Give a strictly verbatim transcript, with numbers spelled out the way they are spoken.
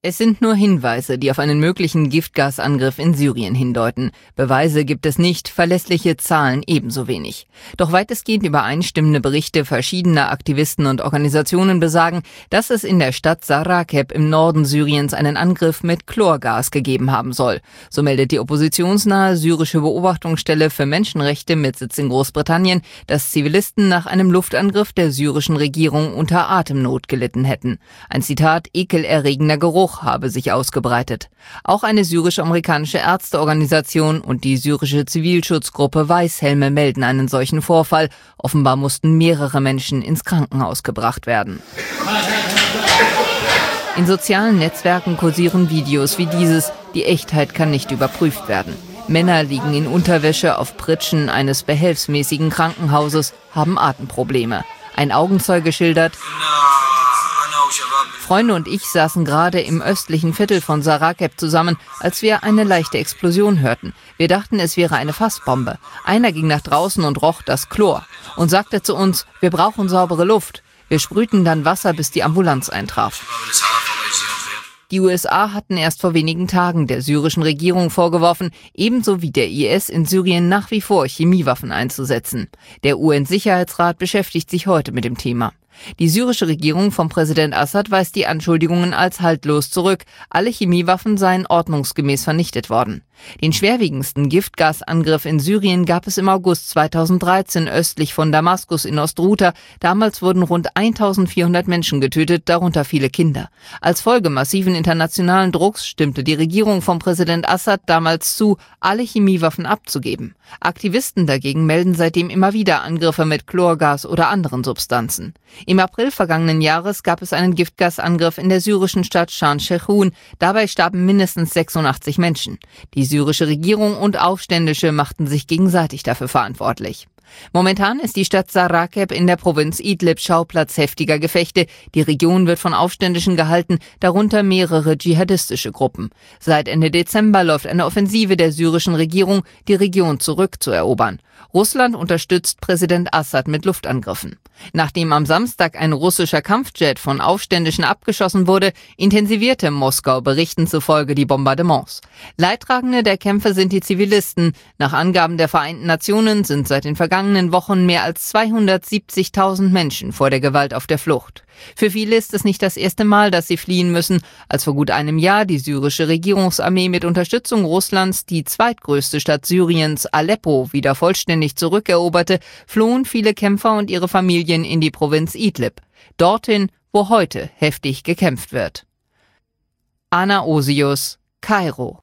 Es sind nur Hinweise, die auf einen möglichen Giftgasangriff in Syrien hindeuten. Beweise gibt es nicht, verlässliche Zahlen ebenso wenig. Doch weitestgehend übereinstimmende Berichte verschiedener Aktivisten und Organisationen besagen, dass es in der Stadt Sarakeb im Norden Syriens einen Angriff mit Chlorgas gegeben haben soll. So meldet die oppositionsnahe syrische Beobachtungsstelle für Menschenrechte mit Sitz in Großbritannien, dass Zivilisten nach einem Luftangriff der syrischen Regierung unter Atemnot gelitten hätten. Ein Zitat, ekelerregender Geruch habe sich ausgebreitet. Auch eine syrisch-amerikanische Ärzteorganisation und die syrische Zivilschutzgruppe Weißhelme melden einen solchen Vorfall. Offenbar mussten mehrere Menschen ins Krankenhaus gebracht werden. In sozialen Netzwerken kursieren Videos wie dieses. Die Echtheit kann nicht überprüft werden. Männer liegen in Unterwäsche auf Pritschen eines behelfsmäßigen Krankenhauses, haben Atemprobleme. Ein Augenzeuge schildert: Freunde und ich saßen gerade im östlichen Viertel von Sarakeb zusammen, als wir eine leichte Explosion hörten. Wir dachten, es wäre eine Fassbombe. Einer ging nach draußen und roch das Chlor und sagte zu uns, wir brauchen saubere Luft. Wir sprühten dann Wasser, bis die Ambulanz eintraf. Die U S A hatten erst vor wenigen Tagen der syrischen Regierung vorgeworfen, ebenso wie der I S in Syrien nach wie vor Chemiewaffen einzusetzen. Der U N-Sicherheitsrat beschäftigt sich heute mit dem Thema. Die syrische Regierung von Präsident Assad weist die Anschuldigungen als haltlos zurück. Alle Chemiewaffen seien ordnungsgemäß vernichtet worden. Den schwerwiegendsten Giftgasangriff in Syrien gab es im August zweitausenddreizehn östlich von Damaskus in Ostruta. Damals wurden rund eintausendvierhundert Menschen getötet, darunter viele Kinder. Als Folge massiven internationalen Drucks stimmte die Regierung von Präsident Assad damals zu, alle Chemiewaffen abzugeben. Aktivisten dagegen melden seitdem immer wieder Angriffe mit Chlorgas oder anderen Substanzen. Im April vergangenen Jahres gab es einen Giftgasangriff in der syrischen Stadt Khan Sheikhoun. Dabei starben mindestens sechsundachtzig Menschen. Die syrische Regierung und Aufständische machten sich gegenseitig dafür verantwortlich. Momentan ist die Stadt Sarakeb in der Provinz Idlib Schauplatz heftiger Gefechte. Die Region wird von Aufständischen gehalten, darunter mehrere dschihadistische Gruppen. Seit Ende Dezember läuft eine Offensive der syrischen Regierung, die Region zurückzuerobern. Russland unterstützt Präsident Assad mit Luftangriffen. Nachdem am Samstag ein russischer Kampfjet von Aufständischen abgeschossen wurde, intensivierte Moskau Berichten zufolge die Bombardements. Leidtragende der Kämpfe sind die Zivilisten. Nach Angaben der Vereinten Nationen sind seit den vergangenen Wochen mehr als zweihundertsiebzigtausend Menschen vor der Gewalt auf der Flucht. Für viele ist es nicht das erste Mal, dass sie fliehen müssen. Als vor gut einem Jahr die syrische Regierungsarmee mit Unterstützung Russlands die zweitgrößte Stadt Syriens, Aleppo, wieder vollständig zurückeroberte, flohen viele Kämpfer und ihre Familien in die Provinz Idlib. Dorthin, wo heute heftig gekämpft wird. Anna Osius, Kairo.